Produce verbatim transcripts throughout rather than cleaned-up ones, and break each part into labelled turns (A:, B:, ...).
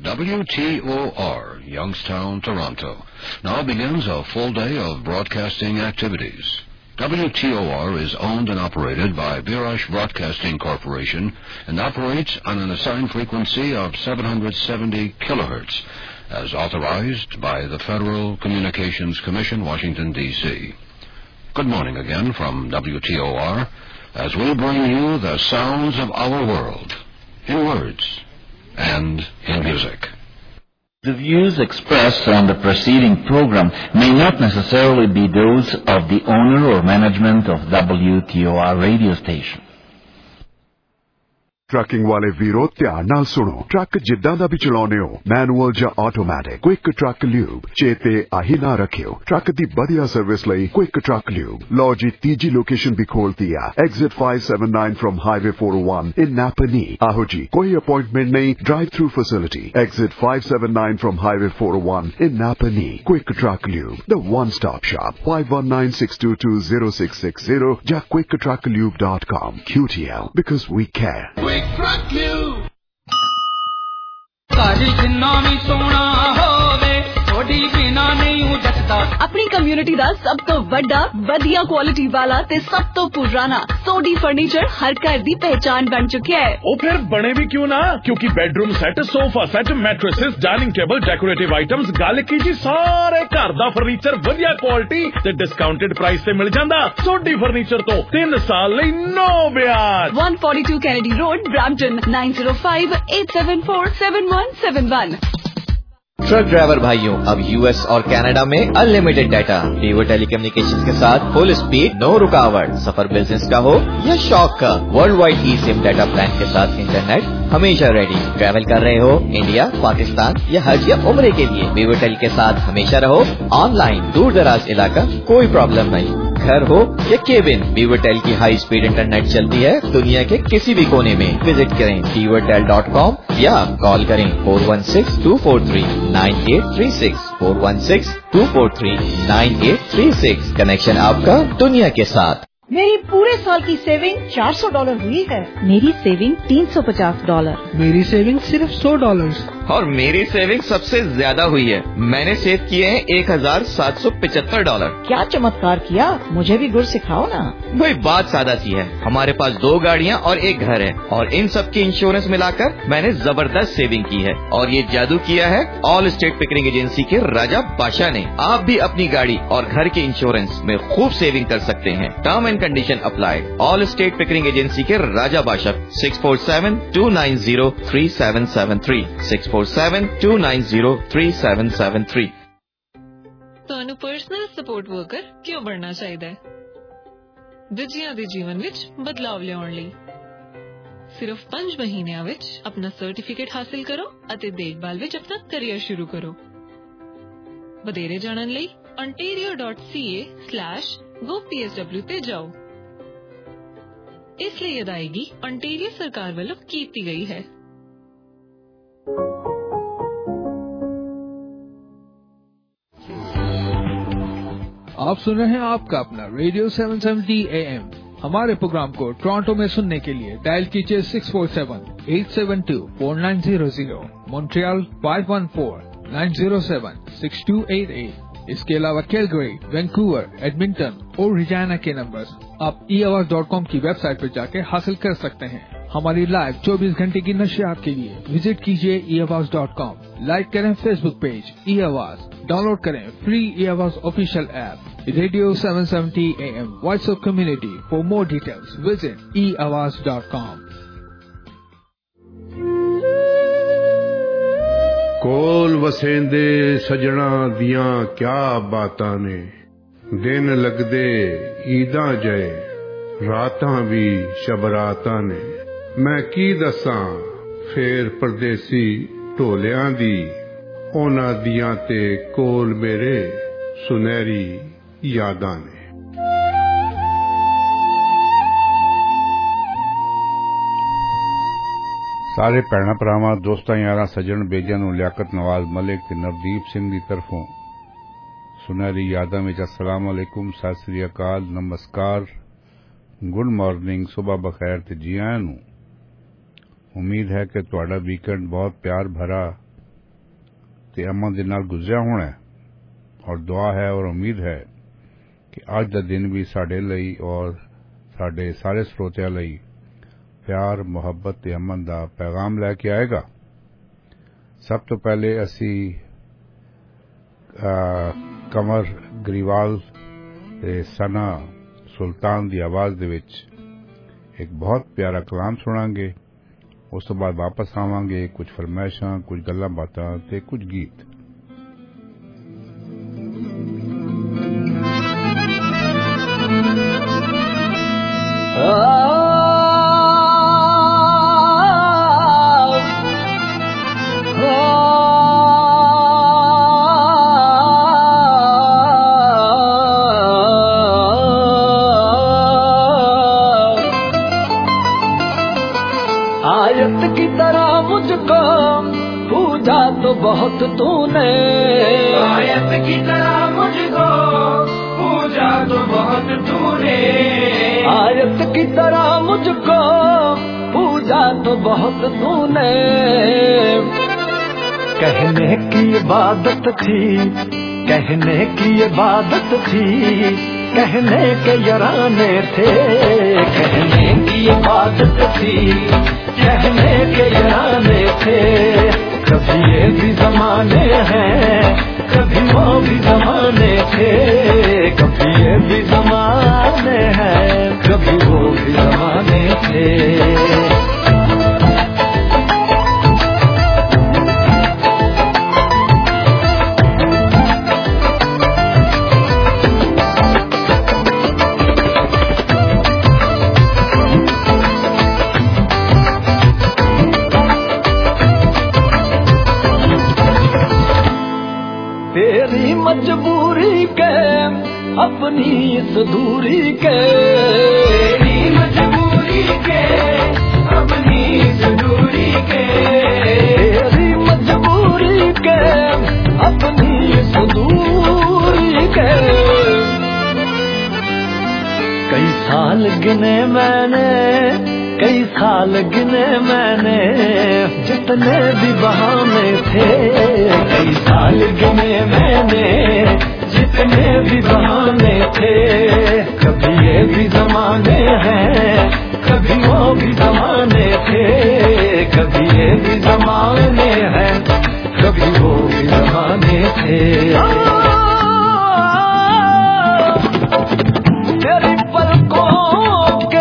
A: W T O R, Youngstown, Toronto, now begins a full day of broadcasting activities. W T O R is owned and operated by Virash Broadcasting Corporation and operates on an assigned frequency of seven hundred seventy kilohertz, as authorized by the Federal Communications Commission, Washington, D C Good morning again from W T O R, as we bring you the sounds of our world, in words and in music.
B: The views expressed on the preceding program may not necessarily be those of the owner or management of W T O R radio station.
C: Trucking वाले वीरो ध्यान नाल सुनो truck जिद्दां दा भी चलाउने हो manual ਜਾਂ ਆਟੋਮੈਟਿਕ क्विक ट्रक ल्यूब चेते आही ना रखियो ट्रक दी बढ़िया सर्विस ਲਈ क्विक ट्रक ल्यूब लो जी तीजी लोकेशन भी खोलती है exit five seventy-nine from highway four oh one in Napanee आहो जी कोई अपॉइंटमेंट नहीं drive through facility exit five seventy-nine from highway four oh one in Napanee quick truck lube the one stop shop five one nine six two two zero six six zero ਜਾਂ quick truck lube dot com Q T L because we care.
D: Truck Lube ਸਾਡੀ ਜਿੰਨਾ ਵੀ ਸੋਹਣਾ ਹੋਵੇ ਥੋੜੀ ਬਿਨਾ ਨਹੀਂ ਉਹ ਜੱਟਦਾ
E: ਆਪਣੀ ਕਮਿਊਨਿਟੀ ਦਾ ਸਭ ਤੋਂ ਵੱਡਾ ਵਧੀਆ ਕੁਆਲਿਟੀ ਵਾਲਾ ਤੇ ਸਭ ਤੋਂ ਪੁਰਾਣਾ ਸੋਡੀ ਫਰਨੀਚਰ ਹਰ ਘਰ ਦੀ ਪਹਿਚਾਨ ਬਣ ਚੁੱਕਿਆ ਹੈ
F: ਉਹ ਫਿਰ ਬਣੇ ਵੀ ਕਿਉਂ ਨਾ ਕਿਉਂਕਿ bedroom set sofa set mattresses dining table decorative items ਗੱਲ ਕੀ ਜੀ ਸਾਰੇ ਘਰ ਦਾ ਫਰਨੀਚਰ ਵਧੀਆ ਕੁਆਲਿਟੀ ਤੇ ਡਿਸਕਾਊਂਟਡ ਪ੍ਰਾਈਸ ਤੇ ਮਿਲ ਜਾਂਦਾ ਸੋਡੀ ਫਰਨੀਚਰ ਤੋਂ ਤਿੰਨ ਸਾਲ ਲਈ ਨੋ ਵਿਆਜ
E: one forty-two Kennedy Road Brampton nine zero five eight seven four seven one seven one
G: truck driver भाइयों अब यूएस और कनाडा में अनलिमिटेड डाटा वीवर टेलीकम्युनिकेशंस के साथ फुल स्पीड नो रुकावट सफर बिजनेस का हो या शौक का world wide eSIM data plan के साथ इंटरनेट हमेशा रेडी ट्रैवल कर रहे हो इंडिया पाकिस्तान या हज या उम्रे के लिए वीवर टेल के साथ हमेशा रहो ऑनलाइन दूर दराज इलाका कोई प्रॉब्लम नहीं घर हो या केबिन वीवर टेल की हाई स्पीड इंटरनेट चलती है दुनिया के किसी भी कोने में विजिट करें वीवर टेल डॉट कॉम या कॉल करें four one six two four three nine eight three six four one six two four three nine eight three six connection आपका दुनिया के साथ
H: मेरी पूरे साल की सेविंग चार सौ डॉलर हुई है
I: मेरी सेविंग तीन सौ पचास डॉलर
J: मेरी सेविंग सिर्फ सौ डॉलर
G: और मेरी सेविंग सबसे ज्यादा हुई है मैंने सेव किए हैं एक हजार सात सौ पिचहत्तर डॉलर
H: क्या चमत्कार किया मुझे भी गुर सिखाओ ना
G: वही बात सादा सी है हमारे पास दो गाड़ियाँ और एक घर है और इन सब की इंश्योरेंस मिलाकर मैंने जबरदस्त सेविंग की है और ये जादू किया है ऑल स्टेट पिकरिंग एजेंसी के राजा बादशाह ने आप भी अपनी गाड़ी और घर के इंश्योरेंस में खूब सेविंग कर सकते हैं term and condition applied all state Pickering agency के राजा बादशाह six four seven two nine zero three seven seven three six four seven two nine zero three seven seven three
K: ਤੁਹਾਨੂੰ ਪਰਸਨਲ ਸਪੋਰਟ ਵਰਕਰ ਕਿਉਂ ਬਣਨਾ ਚਾਹੀਦਾ ਹੈ ਦੂਜਿਆਂ ਦੇ ਜੀਵਨ ਵਿੱਚ ਬਦਲਾਵ ਲਿਆਉਣ ਲਈ ਸਿਰਫ ਪੰਜ ਮਹੀਨਿਆਂ ਵਿੱਚ ਆਪਣਾ ਸਰਟੀਫਿਕੇਟ ਹਾਸਲ ਕਰੋ ਅਤੇ ਦੇਖਭਾਲ ਵਿੱਚ ਆਪਣਾ ਕੈਰੀਅਰ ਸ਼ੁਰੂ ਕਰੋ ਵਧੇਰੇ ਜਾਣਨ ਲਈ ontario dot c a slash go p s w ਤੇ ਜਾਓ ਇਸ ਲਈ ਅਦਾਇਗੀ ontario ਸਰਕਾਰ ਵੱਲੋਂ ਕੀਤੀ ਗਈ ਹੈ
J: आप सुन रहे हैं आपका अपना radio seven seventy A M हमारे प्रोग्राम को टोरंटो में सुनने के लिए डायल कीजिए six four seven eight seven two four nine zero zero Montreal five one four nine zero seven six two eight eight इसके अलावा कैलगरी वैंकूवर एडमिंटन और रिजाना के नंबर्स आप ई आवाज डॉट कॉम की वेबसाइट पर जाके हासिल कर सकते हैं हमारी लाइव चौबीस घंटे की नशियात के लिए विजिट कीजिए E Awaaz dot com like करें Facebook page E Awaaz download करें free E Awaaz official app radio seven seventy A M voice of community for more details visit E Awaaz dot com
L: कोल वसेंदे सजना दियां क्या बातां ने दिन लगदे ईदां जय रातां भी शबरातां ने मैं की दसां फेर परदेसी ढोलियां दी ओना दियां ते कोल मेरे सुनहरी यादां ने
M: ਸਾਰੇ ਭੈਣਾਂ ਭਰਾਵਾਂ ਦੋਸਤਾਂ ਯਾਰਾਂ ਸੱਜਣ ਬੇਜਾਂ ਨੂੰ ਲਿਆਕਤ ਨਵਾਜ਼ ਮਲਿਕ ਤੇ ਨਵਦੀਪ ਸਿੰਘ ਦੀ ਤਰਫੋਂ ਸੁਨਹਿਰੀ ਯਾਦਾਂ ਵਿੱਚ अस्सलाम वालेकुम सत श्री अकाल नमस्कार गुड मॉर्निंग सुबह बखैर ते जी आयां नूं उम्मीद है कि तुहाडा वीकेंड बहुत प्यार भरा ਤੇ ਅਮਨ ਦੇ ਨਾਲ ਗੁਜ਼ਰਿਆ ਹੋਣਾ ਹੈ ਔਰ ਦੁਆ ਹੈ ਔਰ ਉਮੀਦ ਹੈ ਕਿ ਅੱਜ ਦਾ ਦਿਨ ਵੀ ਸਾਡੇ ਲਈ ਔਰ ਸਾਡੇ ਸਾਰੇ ਸਰੋਤਿਆਂ ਲਈ ਪਿਆਰ ਮੁਹੱਬਤ ਤੇ ਅਮਨ ਦਾ ਪੈਗਾਮ ਲੈ ਕੇ ਆਏਗਾ। ਸਭ ਤੋਂ ਪਹਿਲੇ ਅਸੀਂ ਕਮਰ ਗਰੀਵਾਲ ਤੇ ਸਨਾ ਸੁਲਤਾਨ ਦੀ ਆਵਾਜ਼ ਦੇ ਵਿੱਚ ਇੱਕ ਬਹੁਤ ਪਿਆਰਾ ਕਲਾਮ ਸੁਣਾਂਗੇ। ਉਸ ਤੋਂ ਬਾਅਦ ਵਾਪਸ ਆਵਾਂਗੇ, ਕੁਝ ਫਰਮਾਇਸ਼ਾਂ, ਕੁਝ ਗੱਲਾਂ ਬਾਤਾਂ ਤੇ ਕੁਝ ਗੀਤ।
N: बहुत तूने आयत की तरह मुझको पूजा तो बहुत तूने आयत की तरह मुझको पूजा तो बहुत तूने कहने की इबादत थी कहने की इबादत थी कहने के यराने थे कहने की इबादत थी कहने के यराने थे कभी ये भी जमाने हैं कभी वो भी जमाने थे कभी ये भी जमाने हैं कभी वो भी जमाने थे। मजबूरी के अपनी इस दूरी के तेरी मजबूरी के अपनी इस दूरी के तेरी मजबूरी के अपनी इस दूरी के कई साल गिने मैंने कई साल गिने मैंने जितने भी बहाने थे कई साल गिने मैंने जितने भी बहाने थे कभी ये भी जमाने हैं कभी वो भी जमाने थे कभी ये भी जमाने हैं कभी वो भी जमाने थे। तेरी पलकों के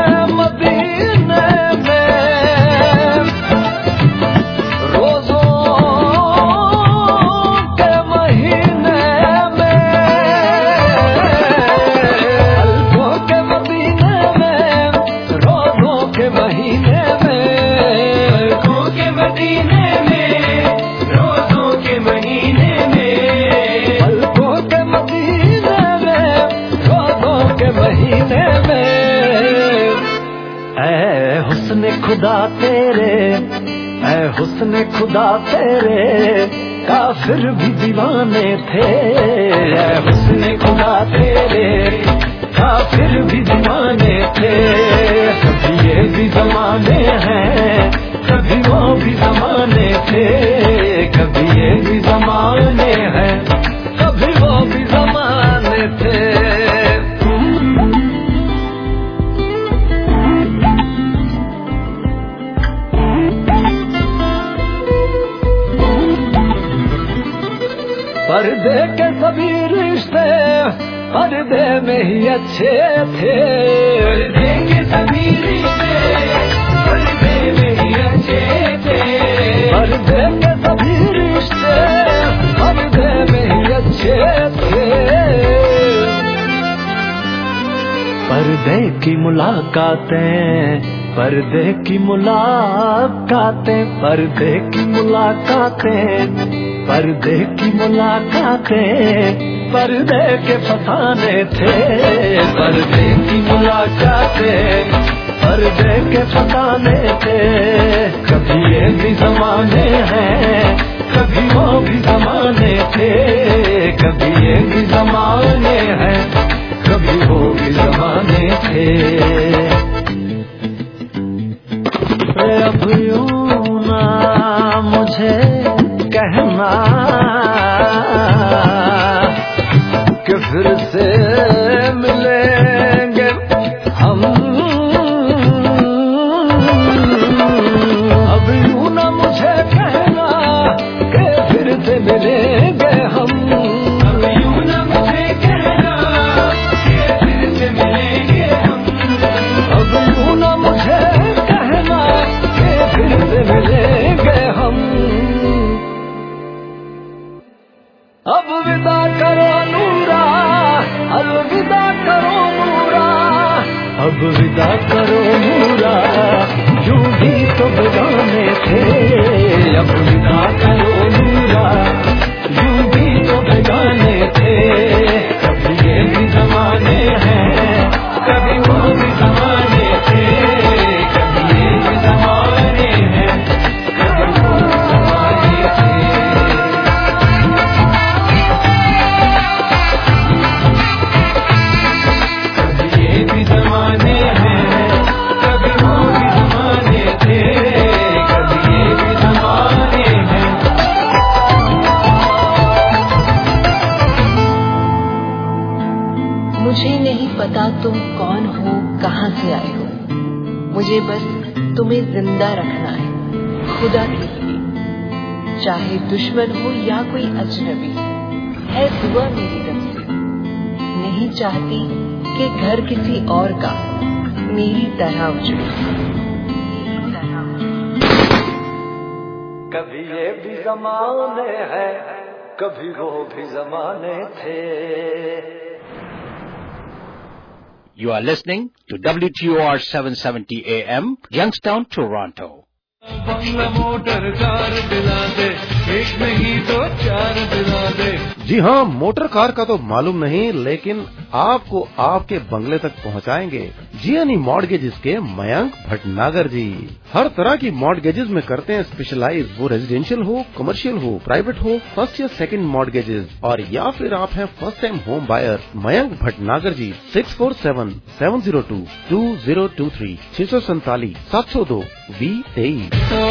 N: खुदा तेरे ऐ हुस्न खुदा तेरे काफिर भी दीवाने थे ऐ हुस्न खुदा तेरे काफिर भी दीवाने थे कभी ये भी जमाने हैं कभी वो भी जमाने थे कभी ये भी जमाने हैं कभी वो भी जमाने थे। पर्दे के सभी रिश्ते पर्दे में ही अच्छे थे पर्दे के सभी रिश्ते पर्दे में ही अच्छे थे पर्दे के सभी रिश्ते पर्दे में ही अच्छे थे। पर्दे की मुलाकातें पर्दे की मुलाकातें पर्दे की मुलाकातें पर्दे की मुलाकातें पर्दे के फसाने थे पर्दे की मुलाकातें पर्दे के फसाने थे कभी ये भी जमाने हैं कभी वो भी जमाने थे कभी ये भी जमाने हैं कभी वो भी जमाने थे। अब यूं ना मुझे कहना अब विदा करो नूरा, अलविदा करो नूरा, अब विदा करो नूरा, यूं भी तो बेगाने थे। अब विदा करो नूरा, यूं भी तो बेगाने थे। कभी ये भी जमाने हैं, कभी वो भी जमाने थे। कभी ये भी जमाने हैं, कभी वो भी जमाने थे। कभी ये भी जमाने हैं, कभी वो भी जमाने थे। कभी ये भी जमाने हैं।
O: मुझे नहीं पता तुम कौन हो, कहाँ से आए हो, मुझे बस तुम्हें जिंदा रखना है खुदा के लिए। चाहे दुश्मन हो या कोई अजनबी, है दुआ मेरी तरफ से। नहीं चाहती कि घर किसी और का मेरी तरह उजड़े।
N: कभी ये भी जमाने हैं, कभी वो भी जमाने थे।
P: You are listening to W T O R seven seventy A M, Youngstown, Toronto.
N: बंगला मोटर कार दिला दे, एक नहीं तो चार दिला दे।
Q: जी हाँ, मोटर कार का तो मालूम नहीं, लेकिन आपको आपके बंगले तक पहुँचाएंगे जीएनई मॉर्गेजेस के मयंक भटनागर जी। हर तरह की मॉर्गेजेस में करते हैं स्पेशलाइज, वो रेजिडेंशियल हो, कमर्शियल हो, प्राइवेट हो, फर्स्ट या सेकंड मॉर्गेजेस, और या फिर आप हैं first time home buyer. Mayank Bhatnagar ji, six four seven seven zero two two zero two three छह सौ सैतालीस सात सौ दो वी तेईस।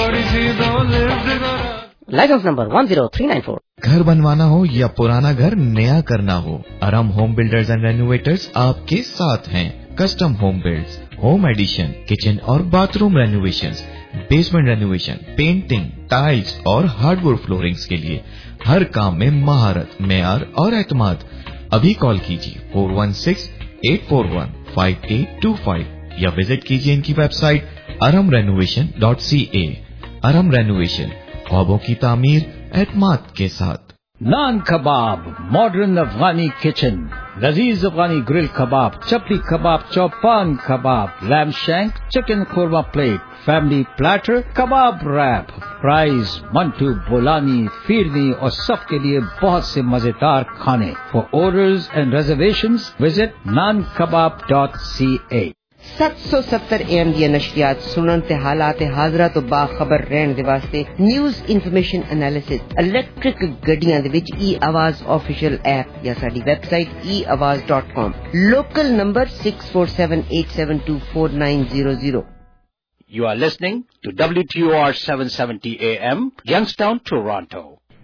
R: Licence number one zero three nine four.
S: घर बनवाना हो या पुराना घर नया करना हो, Aram home builders and renovators आपके साथ हैं। Custom home builds, home addition, kitchen और bathroom renovations, basement renovation, painting, tiles और हार्डवुड फ्लोरिंग्स के लिए हर काम में महारत, मेयार और एतमाद। अभी कॉल कीजिए four one six eight four one five eight two five या विजिट कीजिए इनकी website Aram renovation dot C A. Aram renovation, ख्वाबों की तामीर एतमाद के साथ।
T: नान कबाब, मॉडर्न अफगानी किचन, लजीज Afghani grill kebab, chapli kebab, chopan kebab, lamb shank, chicken korma plate, family platter, kebab wrap, fries, mantu, bolani, firni और सबके लिए बहुत से मजेदार खाने। For orders and reservations visit naan kebab dot C A.
R: सत्त सौ सत्तर एम दी नशरियात सुनन ते हालात हाजरा तो बाखबर रहन दे वास्ते न्यूज़ इन्फॉर्मेशन एनालिसिस इलेक्ट्रिक गड्डियां दे विच ई आवाज ऑफिशियल ऐप या साडी website E Awaaz dot com. Local number six four seven eight seven two four nine zero zero.
P: You are listening to W T O R seven seventy A M, Youngstown, Toronto.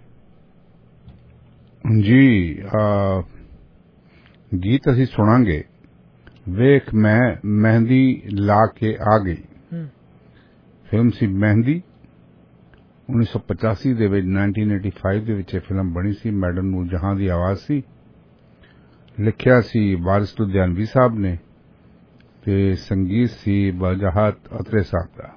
M: जी आ, गीत असी सुनांगे। वेख मैं मेहंदी ला के आ गई। Film सी मेहंदी उन्नीस सौ पचासी दे विच नाइनटीन एटी फाइव दे विच फिल्म बनी सी। मैडम नूर जहां दी आवाज सी, लिखिया सी वारिस लुधियानवी साहब ने ते संगीत सी बजहात अतरे साहब दा।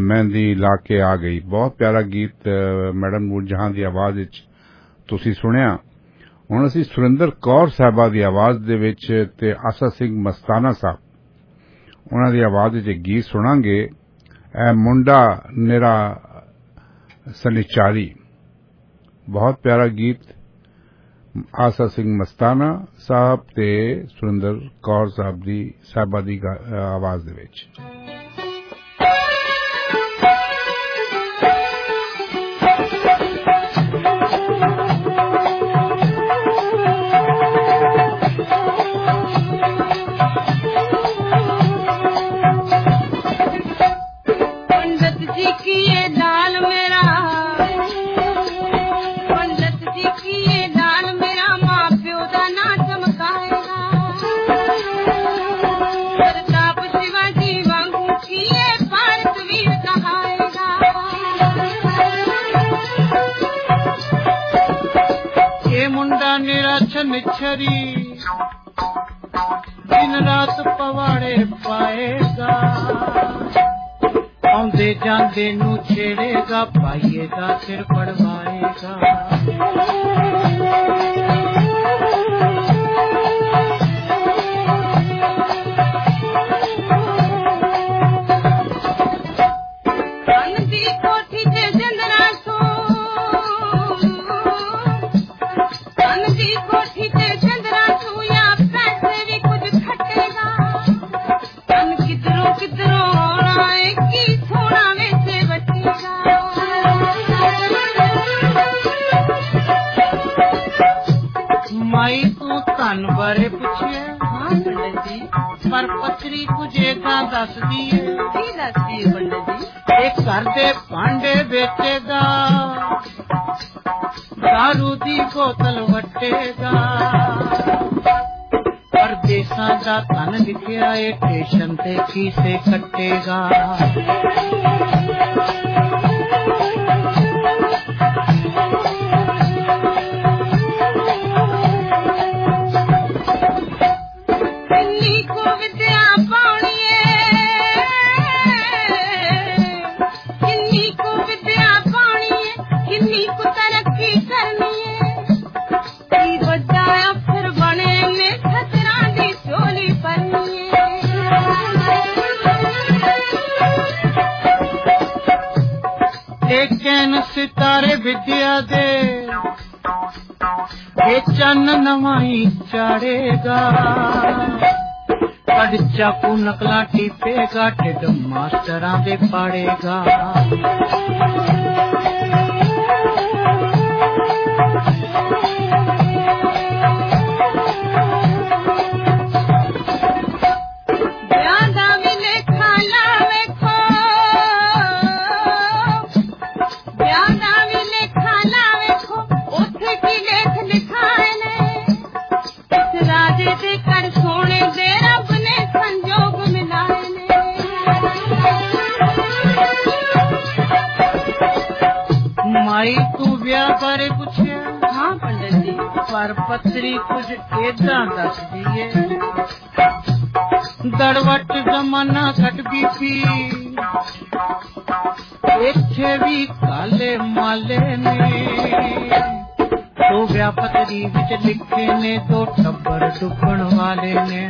M: मेहंदी ला के आ गई। बहुत प्यारा गीत मैडम ਨੂਰ ਜਹਾਂ ਦੀ ਆਵਾਜ਼ ਵਿੱਚ ਤੁਸੀਂ ਸੁਣਿਆ। ਹੁਣ ਅਸੀਂ ਸੁਰਿੰਦਰ ਕੌਰ ਸਾਹਿਬਾ ਦੀ ਆਵਾਜ਼ ਦੇ ਵਿੱਚ ਤੇ ਆਸਾ ਸਿੰਘ ਮਸਤਾਨਾ ਸਾਹਿਬ ਉਹਨਾਂ ਦੀ ਆਵਾਜ਼ ਵਿੱਚ ਗੀਤ ਸੁਣਾਂਗੇ। ਇਹ ਮੁੰਡਾ ਨਿਰਾ ਸਨਿਚਾਰੀ, ਬਹੁਤ ਪਿਆਰਾ ਗੀਤ ਆਸਾ ਸਿੰਘ ਮਸਤਾਨਾ ਸਾਹਿਬ ਤੇ ਸੁਰਿੰਦਰ ਕੌਰ ਸਾਹਿਬ ਦੀ ਸਾਹਿਬਾ ਦੀ ਆਵਾਜ਼ ਦੇ ਵਿੱਚ।
U: निछरी दिन रात पवाड़े पाएगा, आंदे जांदे नू छेड़ेगा, पाइएगा सिर पड़वाएगा। बारे पूछिए पर पथरी कुजेगा दस दिए दस दिए पंडित जी। एक घर दे भांडे बेचेगा, दारू दी बोतल वटेगा, परदेसा दा धन लिखिया ए स्टेशन ते खीसे कटेगा। सितारे विद्या दे ये चन्न नवाई चाड़ेगा, कद चाकू नकला टीपेगा, टिड मास्टरां दे पाड़ेगा। माई तू ब्याह बारे पूछे? हाँ पंडित जी। पर पथरी कुछ एदा दस दिए, दड़वट जमाना कट बीपी, इत्थे भी काले माले ने, तो ब्याह पथरी विच लिखे ने, तो टब्बर डुबण वाले ने।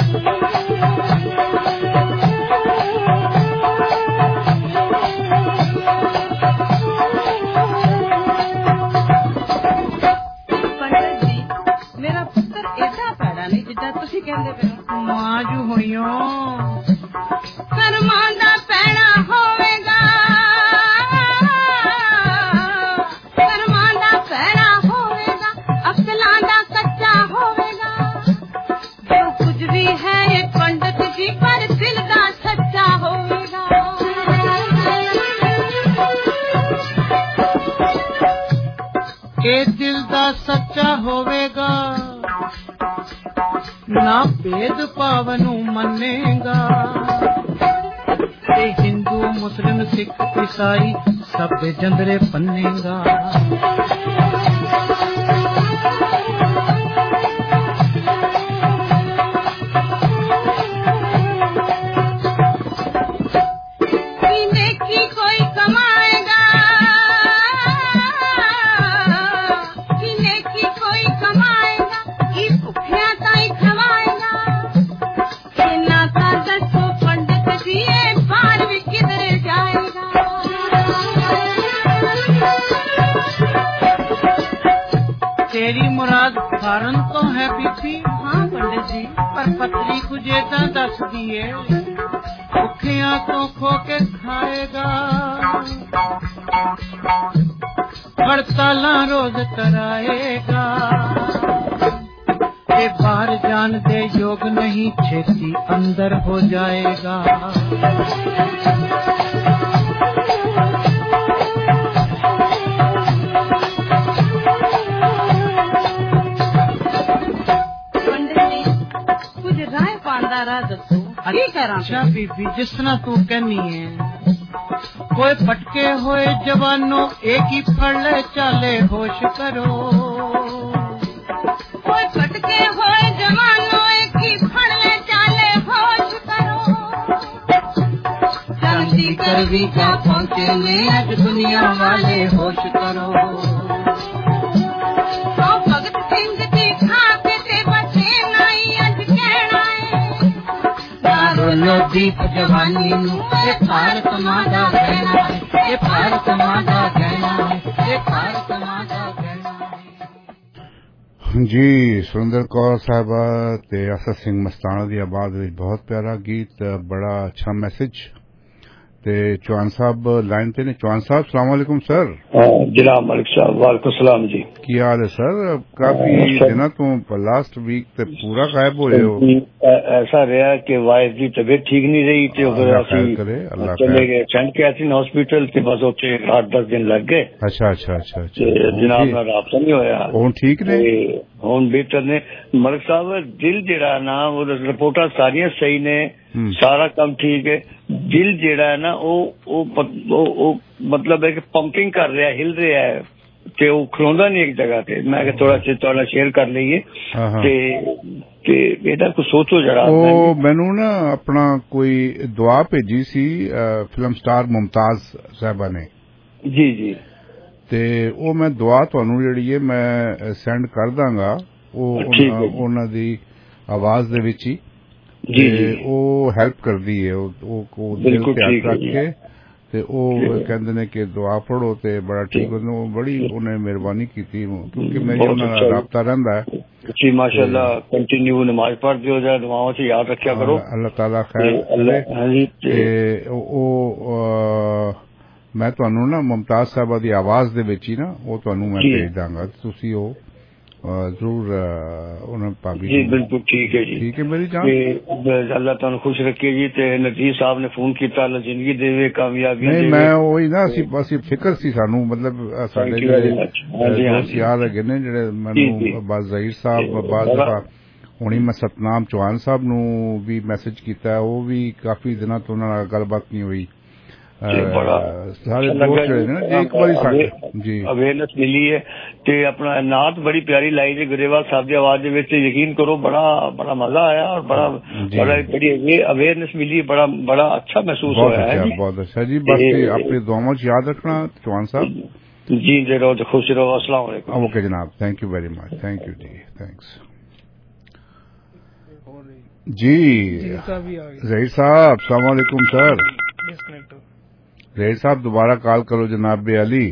U: माजू होइयो फरमांदा पैना होवेगा, फरमांदा पैना होवेगा, अक्लां दा कच्चा होवेगा। जो कुछ भी है ये पंडित जी पर दिल दा सच्चा होवेगा। के दिल दा सच्चा होवेगा, ना भेद पावनू मनेगा, ते हिंदू मुस्लिम सिख ईसाई सब जंदरे पन्नेगा। की
A: तेरी मुराद फारन तो है बीबी। हाँ पंडित जी, पर पत्री कुझे ता दस दिए, भुखिया तो खो के खाएगा, हड़ताला रोज कराएगा। ये बाहर जान दे योग नहीं, छेती अंदर हो जाएगा। अच्छा बीबी, जिस तरह तू कहनी है, कोई पटके होए जवानों एक ही फड़ ले चाले होश करो। कोई पटके होए जवानों एक ही फड़ ले चाले होश करो। जल्दी कर भी क्या पहुँचे ले आज दुनिया वाले होश करो। तो भगत सिंह जी खाते ते बचे नहीं अज कहना लो दीप जवानी ये भारत माता कहना है, ये भारत माता कहना है, ये भारत माता कहना है।
M: जी सुरेंद्र कौर साहबा ते असद सिंह मस्ताना दी आवाज विच बहुत प्यारा गीत, बड़ा अच्छा मैसेज। ते चौहान साहब लाइन ते ने। चौहान साहब सलाम वालेकुम सर।
V: जनाब मलिक साहब वालेकुम सलाम जी।
M: की हाल है सर? काफी दिनों तो लास्ट वीक ते पूरा गायब हो रहे हो।
V: ऐसा रहा कि वाइफ की तबीयत ठीक नहीं रही, तो फिर चले गए सेंट कैथरीन हॉस्पिटल ते, बस उत्थे आठ दस दिन लग गए।
M: अच्छा अच्छा अच्छा अच्छा।
V: जनाब नाल राबता नहीं होया।
M: हुण ठीक ने?
V: हुण बेहतर ने मलिक साहब। दिल जेड़ा ना वो रिपोर्टां सारियां सही ने, सारा काम ठीक है। दिल जेड़ा है ना वो वो मतलब है कि पंपिंग कर रहा है, हिल रहा है, ते वो खलोंदा नहीं एक जगह ते। मैं कि थोड़ा थोड़ा शेयर कर लीए ते ते बेटा कुछ सोचो जरा।
M: ओ मैनू ना अपना कोई दुआ भेजी सी फिल्म स्टार मुमताज साहबा ने।
V: जी जी।
M: ते ओ मैं दुआ तुहानू जेहड़ी है मैं सेंड कर दांगा, ओ उन्हां दी आवाज दे विच ही। जी जी। ओ हेल्प कर दी है, ओ को दिल ते हथ रख के ते ओ कहंदे ने कि दुआ पढ़ो ते बड़ा ठीक हो। बड़ी उन्हें मेहरबानी की थी, क्योंकि मेरी उन्हां नाल राबता रहंदा है।
V: जी माशाल्लाह। कंटिन्यू नमाज पढ़ते हो जाए, दुआओं से याद रखा करो।
M: अल्लाह ताला खैर करे। ते ओ मैं तुहानू ना मुमताज साहबा दी आवाज दे विच ही ना ओ तुहानू मैं भेज दांगा, तुसी ओ जरूर उन्हें भाभी।
V: जी बिल्कुल ठीक है जी।
M: ठीक है मेरी जान।
V: अल्लाह तुहानू खुश रखे जी। ते नजीर साहब ने फोन किया, अल्लाह जिंदगी देवे, कामयाबी
M: नहीं देवे। मैं वही ना असी असी फिक्र सी सानू, मतलब साडे जेहड़े दोस्त यार है ने जेहड़े मैनू बाज जहीर साहब बाज दफा हुणी मैं सतनाम चौहान साहब नू भी मैसेज कीता है, वो भी काफी दिनों तो उन्हां नाल गलबात नहीं हुई। सारे दोस्त ने एक बार जी
V: अवेयरनेस मिली है ते अपना नात बड़ी प्यारी लाई जी गरेवाल साहब की आवाज दे विच। यकीन करो बड़ा बड़ा मजा आया और बड़ा बड़ा बड़ी अवेयरनेस मिली, बड़ा बड़ा अच्छा महसूस होया है।
M: बहुत अच्छा जी। बस अपनी दुआओं च याद रखना चौहान साहब
V: जी। दे रहो खुश रहो। अस्सलाम वालेकुम।
M: ओके जनाब, thank you very much. Thank you जी, थैंक्स जी। जहीर साहब अस्सलाम वालेकुम सर। जहीर साहब दोबारा कॉल करो जनाब अली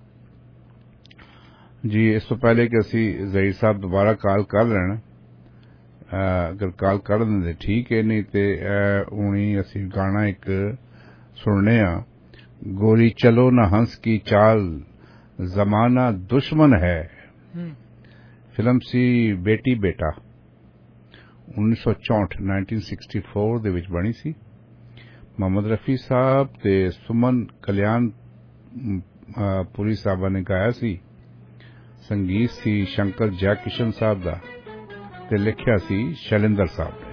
M: जी। इस तो पहले कि असी जहीर साहब दोबारा कॉल कर लेना, अगर कॉल कर दें ठीक है, नहीं तो हूँ असी गाना एक सुनने आ, गोरी चलो न हंस की चाल जमाना दुश्मन है। फिल्म सी बेटी बेटा उन्नीस सौ चौंठ नाइनटीन सिक्सटी फोर दे विच बनी सी। मोहम्मद रफी साहब ते सुमन कल्याण पुरी साहबा ने गाया सी। संगीत सी शंकर जयकिशन साहब दा ते लिखिया सी शैलेंद्र साहब ने।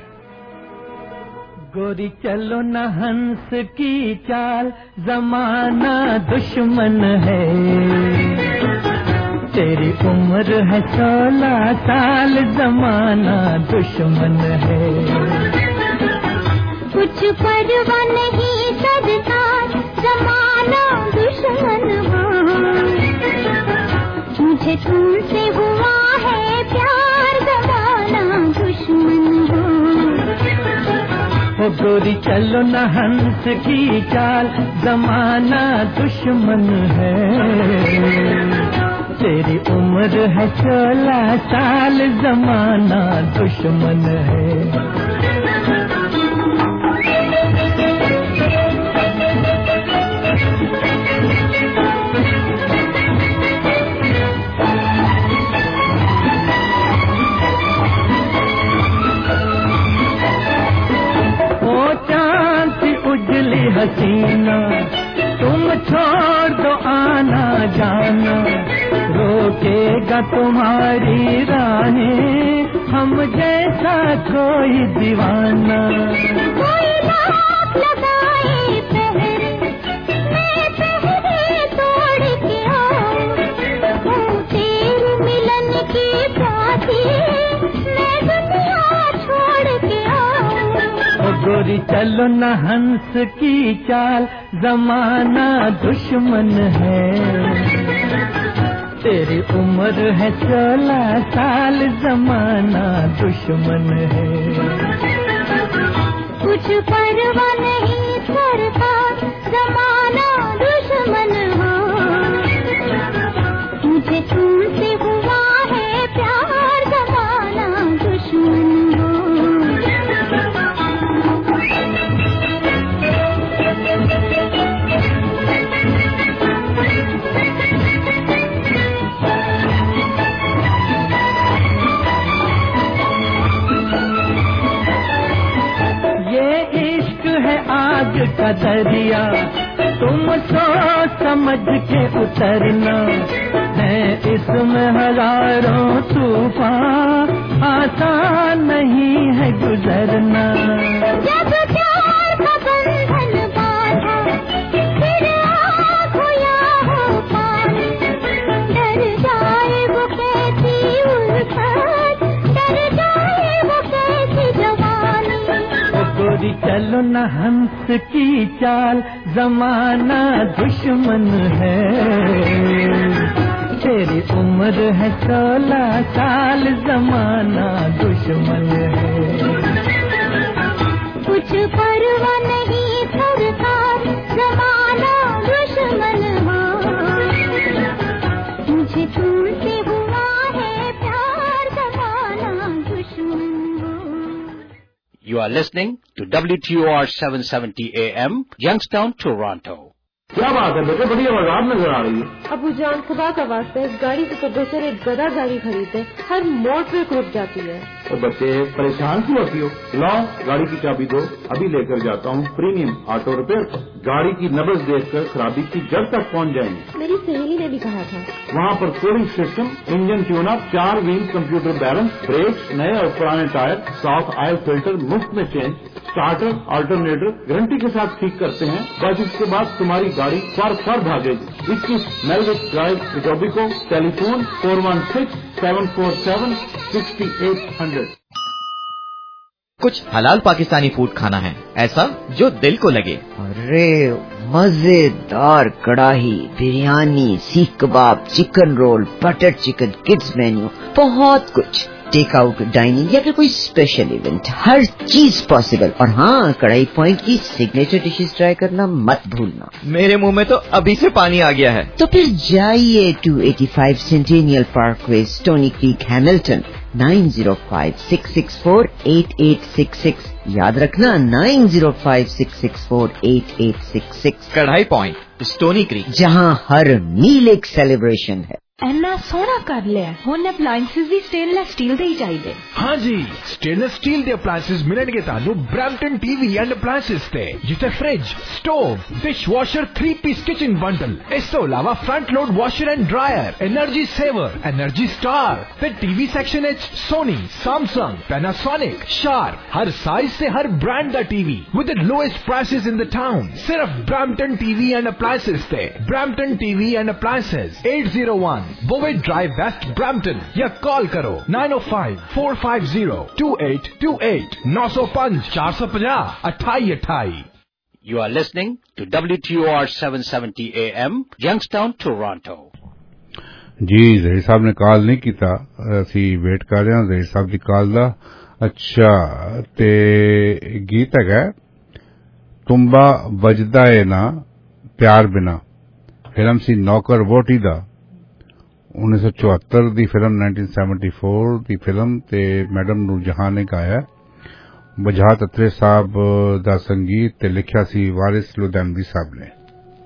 N: गोरी चलो न हंस की चाल जमाना दुश्मन है, तेरी उम्र है सोलह साल जमाना दुश्मन है।
U: कुछ परवा नहीं सरकार जमाना दुश्मन हो, मुझे तुमसे हुआ है प्यार जमाना दुश्मन हो।
N: ओ गोरी चलो न हंस की चाल जमाना दुश्मन है, तेरी उम्र है सोलह साल, जमाना दुश्मन है। उजली हसीना तुम छोड़ दो आना जाना, रोकेगा तुम्हारी राहें हम जैसा कोई दीवाना। कोई बात लगाए पहरे, मैं पहरे तोड़ के आऊं, तेरे मिलन की बातें मैं दुनिया छोड़ के आऊं। गोरी चलो न हंस की चाल, जमाना दुश्मन है। तेरी उम्र है सोलह साल, जमाना दुश्मन है। कुछ परवाह नहीं करता, जमाना दुश्मन हो। मुझे तुमसे हुआ है प्यार, जमाना दुश्मन हो। आग का दरिया तुम सोच समझ के उतरना है, इसमें हजारों तूफान, आसान नहीं है गुजरना। जब प्यार का बंधन बांधा, फिर आग या हो पानी, डर जाए वो कैसी उल्फत, डर जाए वो कैसी जवानी। गोरी चलो न हंस की चाल, जमाना दुश्मन है। तेरी उम्र है सोलह साल, जमाना दुश्मन है। कुछ परवाह नहीं करता, जमाना दुश्मन हो। मुझे तुमसे हुआ है प्यार, जमाना दुश्मन हो।
P: You are listening to W T O R seven seventy A M, Youngstown, Toronto.
B: क्या बात है बेटे, बड़ी आवाज नजर आ रही है।
C: अबू जान खुदा का वास्ता, इस गाड़ी से तो बेहतर एक गधा गाड़ी खरीदे, हर मोड़ पे रुक जाती है।
B: तो बच्चे परेशान क्यों होती हो? लाओ गाड़ी की चाबी दो, अभी लेकर जाता हूँ प्रीमियम ऑटो रिपेयर पर। गाड़ी की नब्ज देखकर खराबी की जड़ तक पहुँच जाएंगे।
C: मेरी सहेली ने भी कहा था।
B: वहाँ पर cooling system, engine tune up, चार व्हील कंप्यूटर बैलेंस, ब्रेक्स, नए और पुराने टायर, साफ ऑयल फिल्टर मुफ्त में चेंज, स्टार्टर अल्टरनेटर गारंटी के साथ ठीक करते हैं। बस इसके बाद तुम्हारी गाड़ी फर फर भागेगी। इक्कीस Melwick drive, Etobicoke. Telephone four one six seven four seven sixty eight hundred.
S: कुछ हलाल पाकिस्तानी फूड खाना है, ऐसा जो दिल को लगे।
R: अरे मजेदार kadhai, biryani, seekh kebab, chicken roll, butter chicken, kids menu, बहुत कुछ। टेक आउट, डाइनिंग या फिर कोई स्पेशल इवेंट, हर चीज पॉसिबल। और हाँ, कढ़ाई पॉइंट की सिग्नेचर डिशेस ट्राई करना मत भूलना।
S: मेरे मुंह में तो अभी से पानी आ गया है।
R: तो फिर जाइए two eighty five Centennial Parkway, Stoney Creek, Hamilton, nine zero five six six four eight eight six six. याद रखना, nine zero five six six four eight eight six six.
S: Kadhai point, Stoney Creek,
R: जहाँ हर मील एक celebration है।
W: एना सोना कर लिया हुन अप्लायंसेस भी स्टेनलेस स्टील दे ही चाहिए।
X: हाँ जी, स्टेनलेस स्टील दे अप्लायंसेस मिलणगे तानू ब्रैम्पटन टीवी एंड अप्लायंसेस ते, जिथे fridge, stove, dish washer, three piece kitchen bundle, इस तो अलावा front load washer and dryer, energy saver, energy star, ते टीवी सेक्शन एच सोनी, सैमसंग, पैनासोनिक, शार्प, हर साइज से हर ब्रांड दा TV with the lowest prices in the town. सिर्फ ब्रैम्पटन टीवी एंड अप्लायंसेस ते। Brampton TV and appliances, eight zero one Bovaird drive, west Brampton, या call करो nine O five four five zero two eight two eight, नौ सौ पांच चार सौ पचास अठाई अठाई।
P: You are listening to W T O R seven seventy A M, Youngstown, Toronto.
M: जी जहीर साहब ने कॉल नहीं किया, असी वेट कर रहे हैं जहीर साहब की कॉल दा। अच्छा ते गीत है तुम्बा बजदा है ना प्यार बिना, फिल्म सी नौकर वोटी दा। उन्नीस सौ चौहत्तर दी फिल्म नाइनटीन सेवेंटी फोर दी फिल्म ते मैडम नूरजहां ने गाया। बजहात अत्रे साहब दा संगीत ते लिखिया सी वारिस लुधियानवी साहब ने।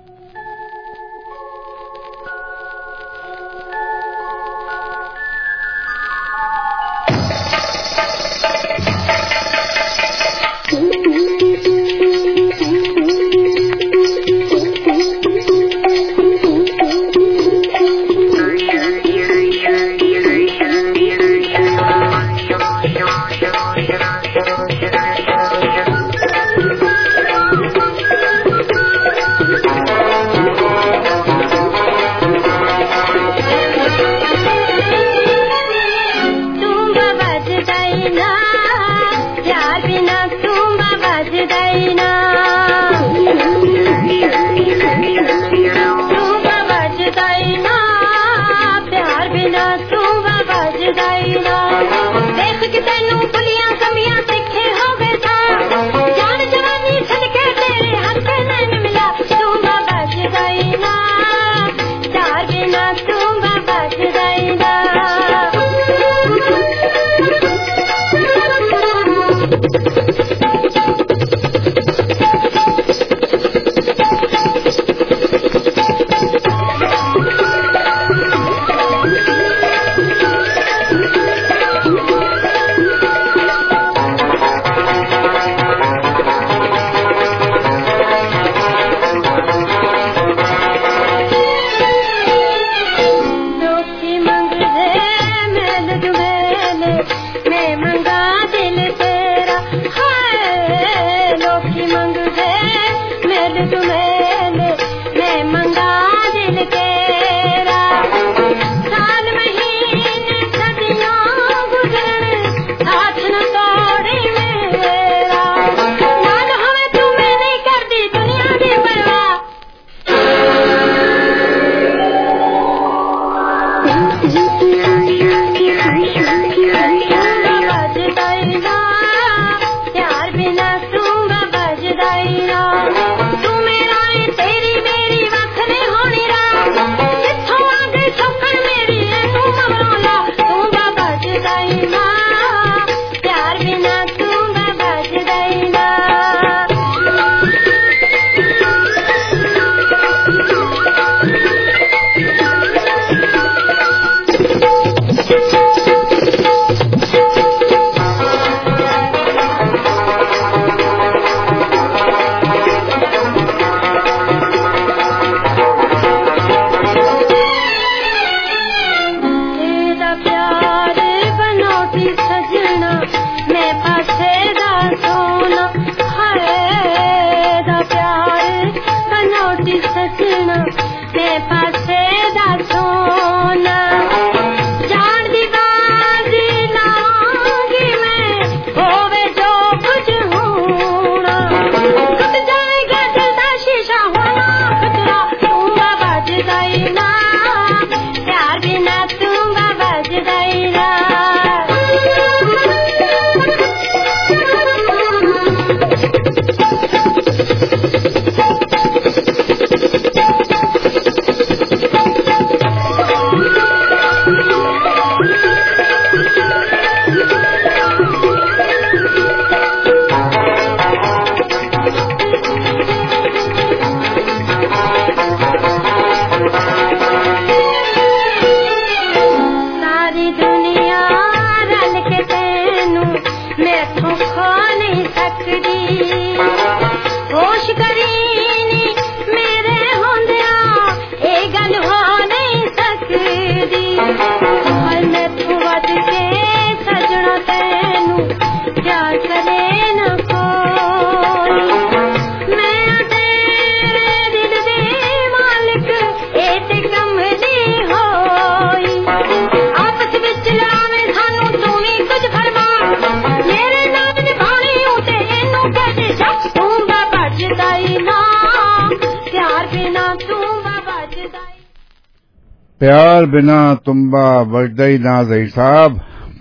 M: प्यार बिना तुम्बा बजदा ही ना ज़हीर साहब।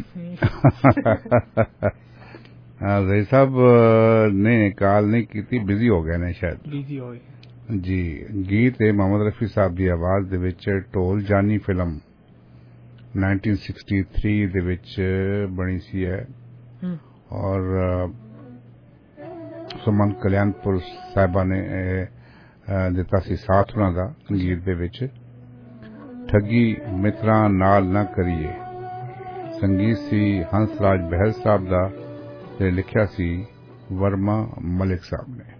M: ज़हीर साहब ने कॉल नहीं की थी, बिजी हो गए ने शायद।
D: बिजी हो गए
M: जी। गीत है मोहम्मद रफी साहब की आवाज दे विच ढोल जानी फिल्म नाइनटीन सिक्सटी थ्री ਦੇ ਵਿੱਚ ਬਣੀ ਸੀ ਹੈ ਔਰ ਸੁਮਨ ਕਲਿਆਣਪੁਰ ਸਾਹਿਬਾ ਨੇ ਦਿੱਤਾ ਸੀ ਸਾਥ ਉਹਨਾਂ ਦਾ ਸੰਗੀਤ ਦੇ ਵਿੱਚ। ਠੱਗੀ ਮਿੱਤਰਾਂ ਨਾਲ ਨਾ ਕਰੀਏ ਸੰਗੀਤ ਸੀ ਹੰਸਰਾਜ ਬਹਿਲ ਸਾਹਿਬ ਦਾ ਤੇ ਲਿਖਿਆ ਸੀ ਵਰਮਾ ਮਲਿਕ ਸਾਹਿਬ ਨੇ।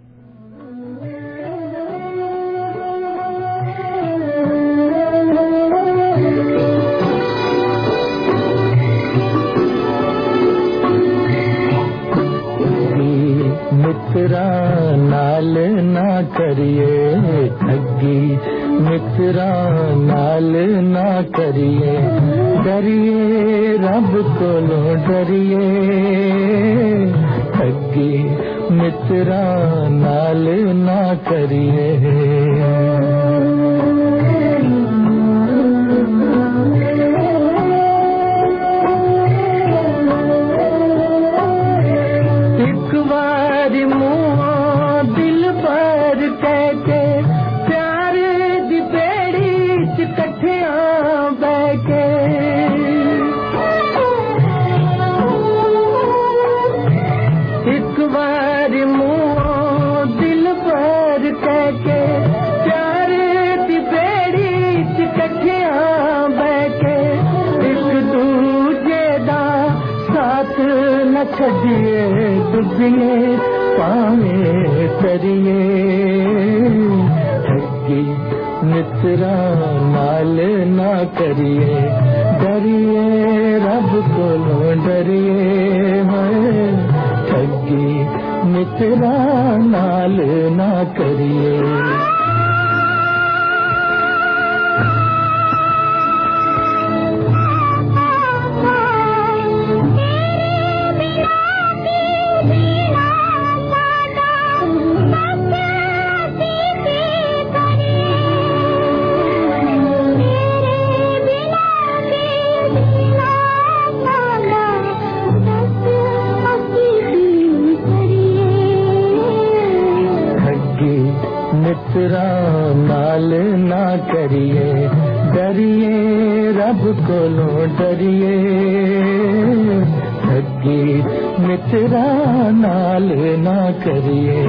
N: मित्रा नाल ना करिए ठगी मित्रा नाल ना करिए डरिए रब कोलों डरिए ठगी मित्रा नाल ना करिए। छड़िए डुबिए पावे करिए ठगी मित्रा नाल ना करिए डरिए रब कोलों डरिए ठगी मित्रा नाल ना करिए। मित्रा नाल ना करिए डरिए रब कोलों डरिए ठगी मित्रा नाल ना करिए।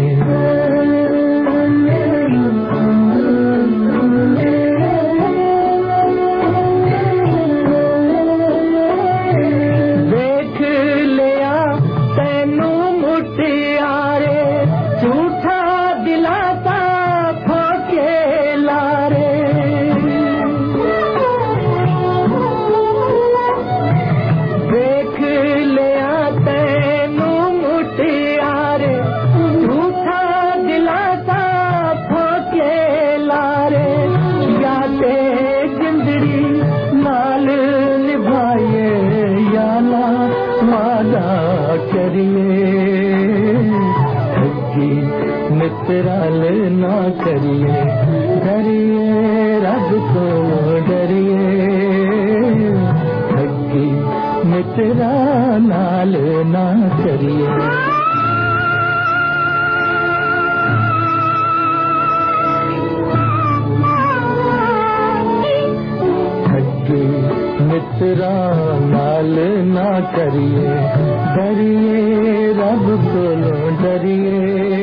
N: मित्रा ना करिए डरिए रब को डरिए ठगी मित्रा नाल ना करिए। ठगी मित्रा नाल ना करिए डरिए रब को डरिए।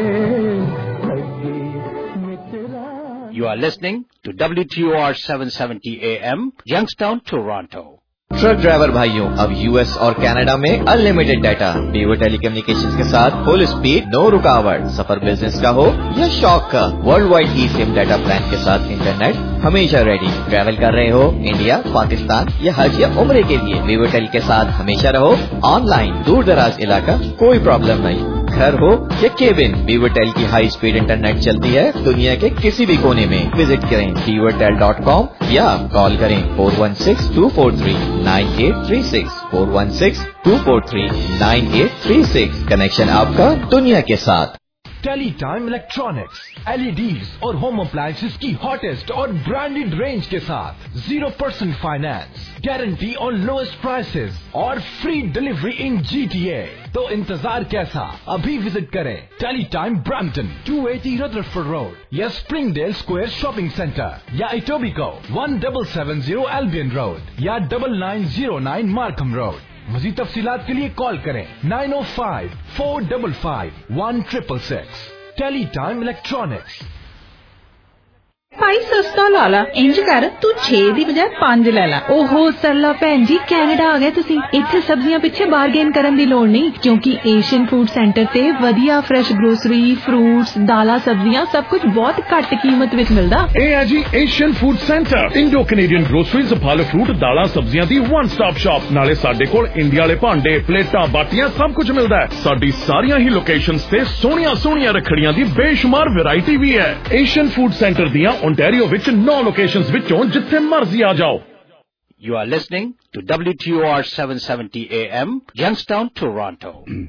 P: You are listening to W T O R seven seventy A M, Youngstown, Toronto.
G: Truck driver भाइयों, अब यूएस और कनाडा में अनलिमिटेड डाटा वीवो टेलीकम्युनिकेशंस के साथ फुल स्पीड, नो रुकावट। सफर बिजनेस का हो या शौक का, world wide eSIM data plan के साथ इंटरनेट हमेशा रेडी। ट्रैवल कर रहे हो इंडिया, पाकिस्तान या हज या उम्रे के लिए, वीवो टेल के साथ हमेशा रहो ऑनलाइन। दूर दराज इलाका कोई प्रॉब्लम नहीं, घर हो या केबिन, वीवो टेल की हाई स्पीड इंटरनेट चलती है दुनिया के किसी भी कोने में। विजिट करें वीवो टेल डॉट कॉम या कॉल करें four one six two four three nine eight three six four one six two four three nine eight three six. Connection आपका दुनिया के साथ।
X: टेली टाइम इलेक्ट्रॉनिक्स, एलईडीज और home appliances की hottest और branded range के साथ zero percent finance, guarantee on lowest prices और फ्री डिलीवरी इन जीटीए। तो इंतजार कैसा, अभी विजिट करें tele time Brampton two eighty Rutherford Road या स्प्रिंगडेल स्क्वायर शॉपिंग सेंटर या Etobicoke one double seven zero Albion Road या double nine zero nine Markham Road. मज़ीद तफसीलात के लिए कॉल करें nine O five four double five one triple six. Teletime electronics.
W: भाई सस्ता ला ला, इंज कर तू छे दी बजाय पांच ले ला। ओहो सरला भैन जी, कैनेडा आ गए तुसी। इत्थे सब्जियां पिछे बारगेन करन दी लोड़ नहीं, क्योंकि एशियन फूड सेंटर ते वधिया फ्रेश ग्रोसरी, फ्रूट्स, दाला, सब्जियां सब कुछ बहुत घट कीमत विच मिलदा।
D: ए है जी Asian food centre, Indo Canadian groceries, फल फ्रूट, दाला, सब्जियां दी वन स्टॉप शॉप। नाले साडे कोल इंडिया वाले भांडे, प्लेटां, बाटियां सब कुछ मिलदा है। साडी सारियां ही लोकेशंस ते सोहणियां सोहणियां रखड़ियां दी बेशुमार वैरायटी भी है। एशियन फूड सेंटर दियां ओंटारियो विच नौ लोकेशंस विचों जिथे मर्जी आ जाओ।
P: You are listening to W T O R seven seventy A M, Youngstown, Toronto.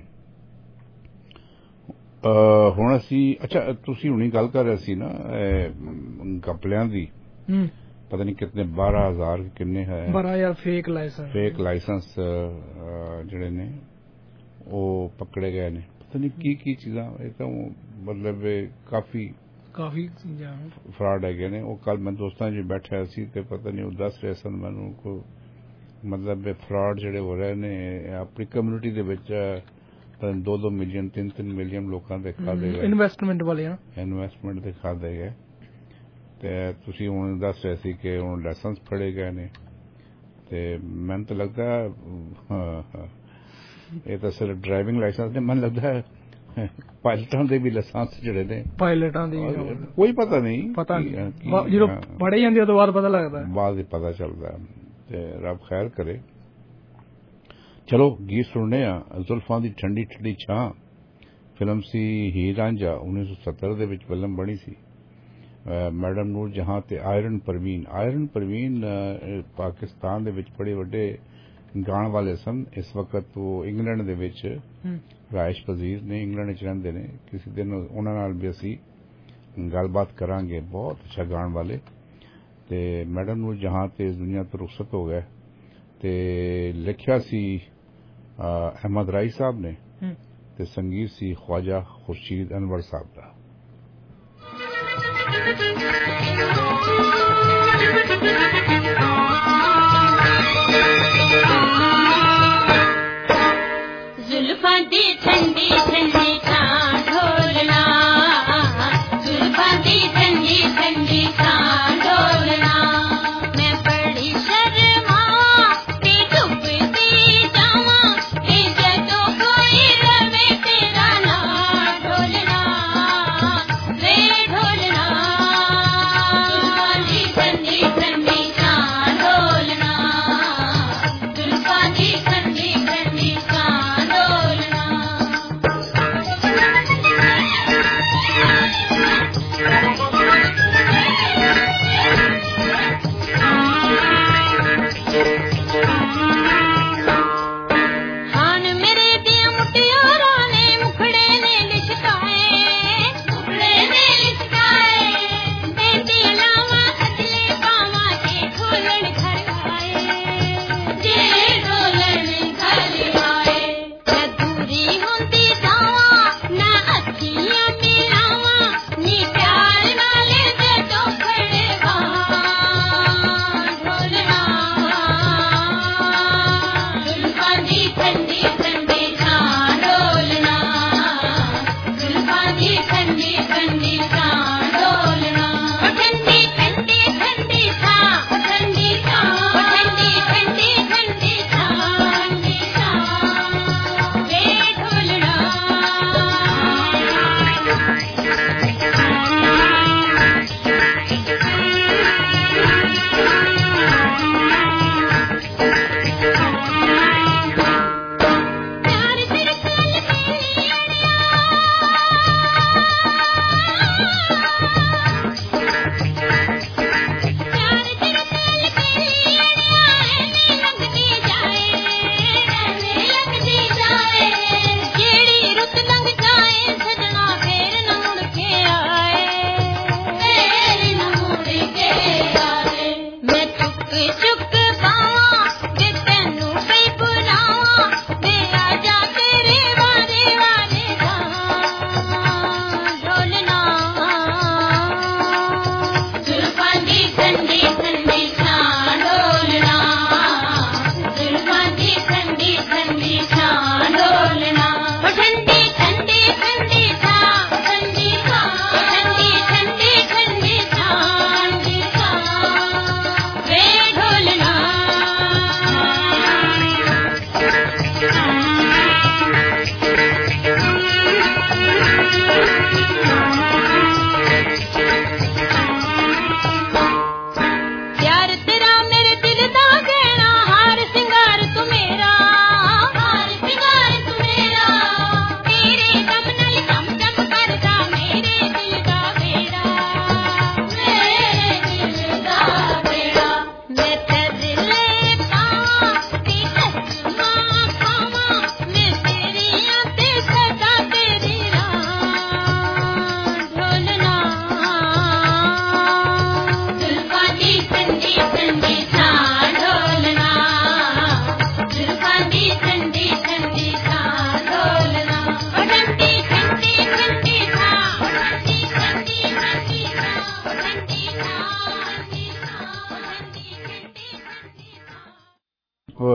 M: ਹੁਣ ਅਸੀਂ ਅੱਛਾ ਤੁਸੀਂ ਹੁਣੀ ਗੱਲ ਕਰ ਰਹੇ ਸੀ ਨਾ ਕਪਲਿਆਂ ਦੀ ਪਤਾ ਨਹੀਂ ਕਿਤਨੇ ਬਾਰਾਂ ਹਜ਼ਾਰ ਕਿੰਨੇ ਹੈ
E: ਬਾਰਾਂ ਹਜ਼ਾਰ ਫੇਕ ਲਾਇਸੈਂਸ
M: ਫੇਕ ਲਾਇਸੈਂਸ ਜਿਹੜੇ ਨੇ ਉਹ ਪਕੜੇ ਗਏ ਨੇ ਪਤਾ ਨਹੀਂ ਕੀ ਕੀ ਚੀਜ਼ਾਂ ਇਹ ਤਾਂ ਮਤਲਬ ਕਾਫੀ ਕਾਫੀ ਚੀਜ਼ਾਂ ਫਰਾਡ ਹੈਗੇ ਨੇ ਉਹ ਕੱਲ ਮੈਂ ਦੋਸਤਾਂ ਜੀ ਬੈਠਿਆ ਸੀ ਤੇ ਪਤਾ ਨਹੀਂ ਉਹ ਦੱਸ ਰਹੇ ਸਨ ਮੈਨੂੰ ਕੋ ਮਤਲਬ ਫਰਾਡ ਜਿਹੜੇ ਹੋ ਰਹੇ ਨੇ ਆਪਣੀ ਕਮਿਊਨਿਟੀ ਦੇ ਵਿੱਚ ਦੋ ਦੋ ਮਿਲੀਅਨ ਤਿੰਨ ਤਿੰਨ ਮਿਲੀਅਨ ਲੋਕਾਂ ਦੇ ਖਾਦੇ ਗਏ
E: ਇਨਵੈਸਟਮੈਂਟ ਵਾਲੇ ਆ ਇਨਵੈਸਟਮੈਂਟ
M: ਦੇ ਖਾਦੇ ਗਏ ਤੇ ਤੁਸੀਂ ਹੁਣ ਦੱਸ ਰਹੇ ਸੀ ਕਿ ਹੁਣ ਲਾਇਸੈਂਸ ਫੜੇ ਗਏ ਨੇ ਤੇ ਮੈਨੂੰ ਤਾਂ ਲੱਗਦਾ ਇਹ ਤਾਂ ਸਿਰਫ ਡਰਾਈਵਿੰਗ ਲਾਇਸੈਂਸ ਨੇ ਮੈਨੂੰ ਲੱਗਦਾ ਪਾਇਲਟਾਂ ਦੇ ਵੀ ਲਾਇਸੈਂਸ ਜਿਹੜੇ ਨੇ ਪਾਇਲਟਾਂ ਦੀ ਕੋਈ ਪਤਾ ਨਹੀਂ ਪਤਾ ਨਹੀਂ ਜਦੋਂ ਪੜ੍ਹੇ ਜਾਂਦੇ ਉਹ ਤੋਂ ਬਾਅਦ ਪਤਾ ਲੱਗਦਾ ਬਾਅਦ ਹੀ ਪਤਾ ਚੱਲਦਾ ਤੇ ਰੱਬ ਖੈਰ ਕਰੇ ਚਲੋ ਗੀਤ ਸੁਣਨੇ ਆ ਜ਼ੁਲਫਾਂ ਦੀ ਠੰਡੀ ਠੰਡੀ ਛਾਂ ਫਿਲਮ ਸੀ ਹੀਰ ਰਾਂਝਾ ਉੱਨੀ ਸੌ ਸੱਤਰ ਦੇ ਵਿੱਚ ਫਿਲਮ ਬਣੀ ਸੀ ਮੈਡਮ ਨੂਰ ਜਹਾਂ ਤੇ ਆਇਰਨ ਪਰਵੀਨ ਆਇਰਨ ਪਰਵੀਨ ਪਾਕਿਸਤਾਨ ਦੇ ਵਿੱਚ ਬੜੇ ਵੱਡੇ ਗਾਣ ਵਾਲੇ ਸਨ ਇਸ ਵਕਤ ਉਹ ਇੰਗਲੈਂਡ ਦੇ ਵਿੱਚ ਰਾਇਸ਼ ਪਜ਼ੀਰ ਨੇ ਇੰਗਲੈਂਡ ਵਿੱਚ ਰਹਿੰਦੇ ਨੇ ਕਿਸੇ ਦਿਨ ਉਹਨਾਂ ਨਾਲ ਵੀ ਅਸੀਂ ਗੱਲਬਾਤ ਕਰਾਂਗੇ ਬਹੁਤ ਅੱਛਾ ਗਾਣ ਵਾਲੇ ਤੇ ਮੈਡਮ ਨੂਰ ਜਹਾਂ ਤੇ ਇਸ ਦੁਨੀਆ ਤੋਂ ਰੁਖਸਤ ਹੋ ਗਏ ਤੇ ਲਿਖਿਆ ਸੀ ਅਹਿਮਦ ਰਾਈ ਸਾਹਿਬ ਨੇ ਤੇ ਸੰਗੀਤ ਸੀ ख्वाजा खुर्शीद अनवर साहब का
U: जुल्फां दी ठंडी ठंडी छां ढोलना जुल्फां दी ठंडी ठंडी छां ढोलना मैं बड़ी शर्मा ते डुबती जावा ए जदों कोई रवे तेरा ना ढोलना वे ढोलना जुल्फां दी ठंडी ठंडी छां ढोलना जुल्फां दी ठंडी ठंडी छां ढोलना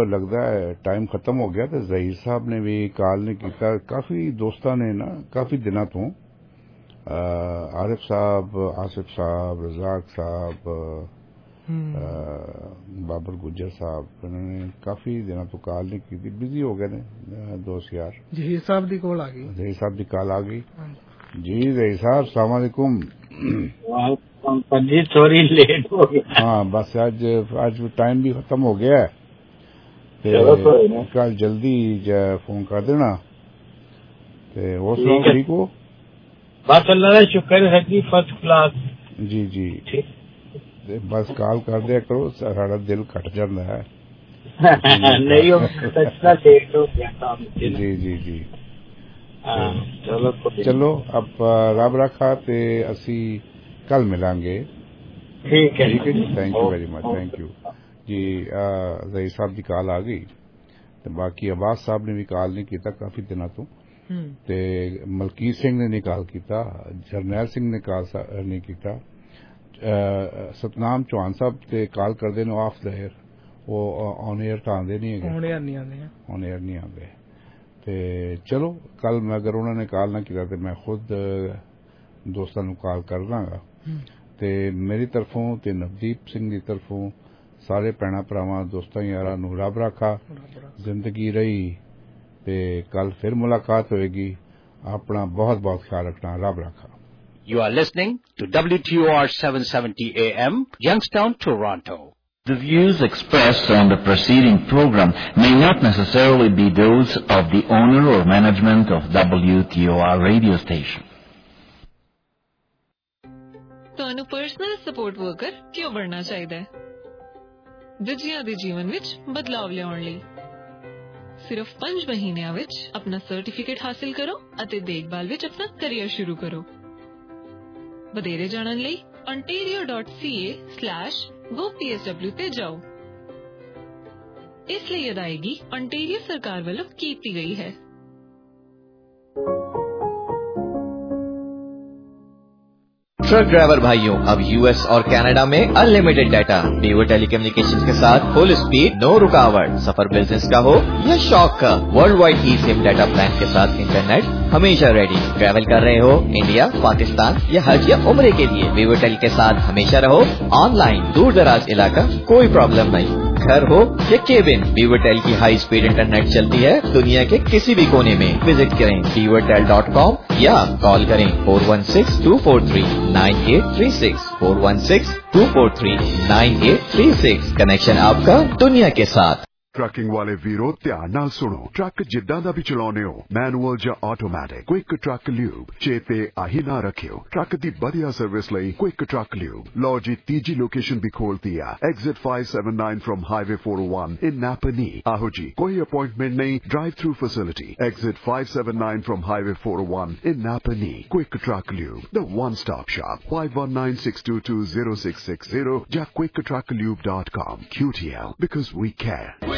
M: लगता है टाइम खत्म हो गया तो जहीर साहब ने भी कॉल नहीं किया। काफी दोस्तों ने ना काफी दिनों तो आरिफ साहब, आसिफ साहब, रजाक साहब, बाबर गुज्जर साहब, उन्होंने काफी दिनों तो कॉल नहीं की थी, बिजी हो गए ने दोस्त यार।
E: जहीर साहब दी कॉल आ गई।
M: जहीर साहब की कॉल आ गई। जी जहीर साहब अस्सलाम वालेकुम।
F: जी सॉरी लेट हो गया।
M: हाँ बस आज आज टाइम भी खत्म हो गया है, कल जल्दी फोन कर देना। और सुनाओ ठीक हो?
F: बस अल्लाह का शुक्र है जी, फर्स्ट क्लास।
M: जी जी बस कॉल कर दिया करो, सारा दिल कट जाता है।
F: नहीं हो लेट हो गया काम।
M: जी जी जी
F: चलो
M: चलो अब रब रखा ते असी कल मिलांगे।
F: ठीक है
M: ठीक है जी, thank you very much, thank you जी। जहीर साहब की कॉल आ गई तो बाकी अब्बास साहब ने भी कॉल नहीं किया काफी दिनों तो, ते मलकीत सिंह ने नहीं कॉल किया, जरनैल सिंह ने कॉल नहीं किया, सतनाम चौहान साहब ते कॉल कर देने ऑफ द एयर, वो ऑन एयर तो आंदे नहीं है,
E: ऑन एयर नहीं आंदे
M: ऑन एयर नहीं आंदे। ते चलो कल मैं अगर उन्होंने कॉल ना किया तो मैं खुद दोस्तों को कॉल कर लांगा। ते मेरी तरफों ते नवदीप सिंह की तरफों सारे भैणा भरावां दोस्तां यारां नूं रब राखा, जिंदगी रही ते कल फिर मुलाकात होएगी। अपना बहुत बहुत ख्याल रखना, रब राखा।
P: You are listening to W T O R seven seventy A M, Youngstown, Toronto.
H: The views expressed on the preceding program may not necessarily be those of the owner or management of W T O R radio station.
I: ਤੁਹਾਨੂੰ personal support worker ਕਿਉਂ ਬਣਨਾ ਚਾਹੀਦਾ ਹੈ? ਦੂਜਿਆਂ ਦੇ ਜੀਵਨ ਵਿੱਚ ਬਦਲਾਵ ਲਿਆਉਣ ਲਈ ਸਿਰਫ ਪੰਜ ਮਹੀਨਿਆਂ ਵਿੱਚ ਆਪਣਾ ਸਰਟੀਫਿਕੇਟ ਹਾਸਲ ਕਰੋ ਅਤੇ ਦੇਖਭਾਲ ਵਿੱਚ ਆਪਣਾ ਕੈਰੀਅਰ ਸ਼ੁਰੂ ਕਰੋ। ਵਧੇਰੇ ਜਾਣਨ ਲਈ ontario dot c a slash go P S W ਤੇ ਜਾਓ। ਇਸ ਲਈ ਅਦਾਇਗੀ ontario ਸਰਕਾਰ ਵੱਲੋਂ ਕੀਤੀ ਗਈ ਹੈ।
G: ट्रक ड्राइवर भाइयों, अब यूएस और कनाडा में अनलिमिटेड डाटा, वीवो टेलीकम्युनिकेशंस के साथ फुल स्पीड, नो रुकावट। सफर बिजनेस का हो या शौक का, world wide eSIM data plan के साथ इंटरनेट हमेशा रेडी। ट्रैवल कर रहे हो इंडिया, पाकिस्तान या हज या उम्रे के लिए, वीवो टेल के साथ हमेशा रहो ऑनलाइन। दूर दराज इलाका कोई प्रॉब्लम नहीं, घर हो या केबिन, वीवो टेल की हाई स्पीड इंटरनेट चलती है दुनिया के किसी भी कोने में। विजिट करें वीवो टेल डॉट कॉम या कॉल करें four one six two four three nine eight three six four one six two four three nine eight three six. Connection आपका दुनिया के साथ।
K: ट्रकिंग वाले वीरों ध्यान नाल सुनो, ट्रक जिद्दां दा भी चलाउने हो, मैनुअल या ऑटोमैटिक, क्विक ट्रक ल्यूब चेते आही ना रखियो। ट्रक दी बढ़िया सर्विस लई क्विक ट्रक ल्यूब। लो जी तीजी लोकेशन भी खोलती है, exit five seven nine from highway four oh one in Napanee. आहो जी, कोई अपॉइंटमेंट नहीं, drive through facility, exit five seven nine from highway four oh one in Napanee. Quick truck lube, the one stop shop, five one nine six two two zero six six zero या quick truck lube dot com. Q T L, because we care.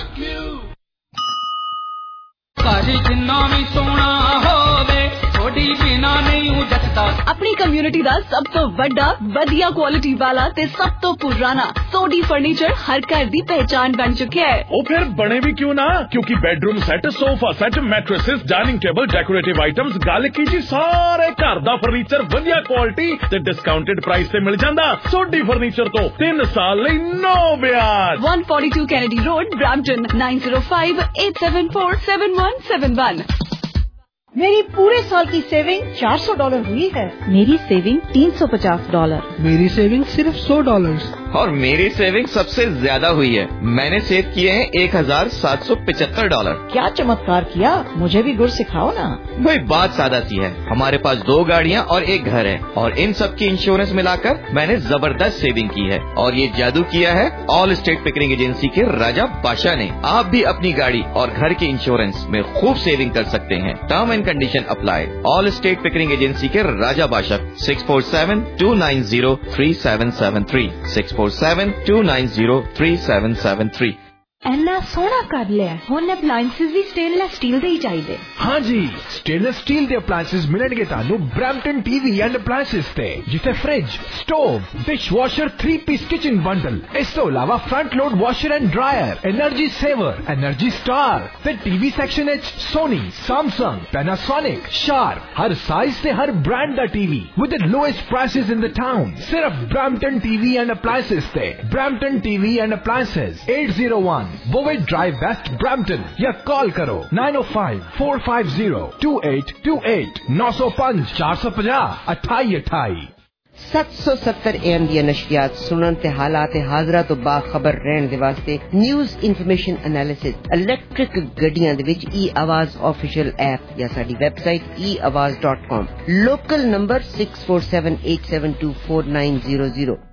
A: ਭਾਜੀ ਜਿੰਨਾ ਵੀ ਸੋਹਣਾ ਹੋਵੇ ਥੋੜੀ ਬਿਨਾ ਨਹੀਂ ਉਜੜਦਾ।
Y: ਆਪਣੀ community ਦਾ ਸਭ ਤੋਂ ਵੱਡਾ ਵਧੀਆ ਕੁਆਲਿਟੀ ਵਾਲਾ ਤੇ ਸਭ ਤੋਂ ਪੁਰਾਣਾ ਸੋਡੀ ਫਰਨੀਚਰ ਹਰ ਘਰ ਦੀ ਪਹਿਚਾਨ ਬਣ ਚੁੱਕਿਆ ਹੈ।
D: ਉਹ ਫਿਰ ਬਣੇ ਵੀ ਕਿਉਂ ਨਾ, ਕਿਉਂਕਿ bedroom set, sofa set, mattresses, dining table, decorative items, ਗੱਲ ਕੀ ਜੀ ਸਾਰੇ ਘਰ ਦਾ ਫਰਨੀਚਰ ਵਧੀਆ ਕੁਆਲਿਟੀ ਤੇ ਡਿਸਕਾਊਂਟਡ ਪ੍ਰਾਈਸ ਤੇ ਮਿਲ ਜਾਂਦਾ। ਸੋਡੀ ਫਰਨੀਚਰ ਤੋਂ ਤਿੰਨ ਸਾਲ ਲਈ ਨੋ ਵਿਆਜ।
Y: one forty-two Kennedy Road, Brampton, nine zero five eight seven four seven one seven one।
Z: मेरी पूरे साल की सेविंग चार सौ डॉलर हुई है।
C: मेरी सेविंग तीन सौ पचास डॉलर।
J: मेरी सेविंग सिर्फ सौ डॉलर।
G: और मेरी सेविंग सबसे ज्यादा हुई है, मैंने सेव किए हैं एक हजार सात सौ पिचहत्तर डॉलर।
Z: क्या चमत्कार किया, मुझे भी गुर सिखाओ ना।
G: वही बात सादा सी है, हमारे पास दो गाड़ियाँ और एक घर है और इन सब की इंश्योरेंस मिलाकर मैंने जबरदस्त सेविंग की है। और ये जादू किया है ऑल स्टेट पिकरिंग एजेंसी के राजा बादशाह ने। आप भी अपनी गाड़ी और घर के इंश्योरेंस में खूब सेविंग कर सकते हैं। Term and condition apply. All state Pickering agency के राजा Badshah, six four seven two nine zero three seven seven three, six four seven two nine zero three seven seven three.
W: ਇੰਨਾ ਸੋਹਣਾ ਕਰ ਲਿਆ ਹੁਣ ਅਪਲਾਈਐਂਸਸ ਵੀ ਸਟੇਨਲੈਸ ਸਟੀਲ ਦੇ ਹੀ ਚਾਹੀਦੇ।
X: ਹਾਂਜੀ, stainless steel ਦੇ ਅਪਲਾਈਐਂਸਸ ਮਿਲਣਗੇ ਤੁਹਾਨੂੰ ਬ੍ਰੈਂਪਟਨ ਟੀਵੀ ਐਂਡ ਅਪਲਾਈਐਂਸਸ ਤੇ, ਜਿੱਥੇ fridge, stove, dishwasher, three piece kitchen bundle, ਇਸ ਤੋਂ ਇਲਾਵਾ front load washer and dryer, energy saver, energy star ਤੇ ਟੀਵੀ ਸੈਕਸ਼ਨ ਵਿੱਚ ਸੋਨੀ, ਸੈਮਸੰਗ, ਪੈਨਾਸੋਨਿਕ, ਸ਼ਾਰਪ, ਹਰ ਸਾਈਜ਼ ਤੇ ਹਰ ਬ੍ਰਾਂਡ ਦਾ TV with the lowest prices in the town. ਸਿਰਫ ਬ੍ਰੈਂਪਟਨ ਟੀਵੀ ਐਂਡ ਅਪਲਾਈਐਂਸਸ ਤੇ। Brampton TV and appliances eight oh one Bovett Drive West Brampton या call करो nine oh five four five zero two eight two eight nine oh five four five zero अठाई अठाई।
R: सत्त सौ सत्तर M ਦੀਆਂ ਨਸ਼ਰੀਆਤ ਸੁਣਨ ਤੇ ਹਾਲਾਤ ਹਾਜ਼ਰਾ ਤੋਂ ਬਾਖਬਰ ਰਹਿਣ ਦੇ ਵਾਸਤੇ ਨਿਊਜ਼ ਇਨਫੋਰਮੇਸ਼ਨ ਐਨਾਲਿਸਿਸ ਇਲੈਕਟ੍ਰਿਕ ਗੱਡੀਆਂ ਦੇ ਵਿੱਚ ਈ ਆਵਾਜ਼ ਆਫੀਸ਼ੀਅਲ ਐਪ ਜਾਂ ਸਾਡੀ website e awaz dot com, local number six four seven eight seven two four nine zero zero।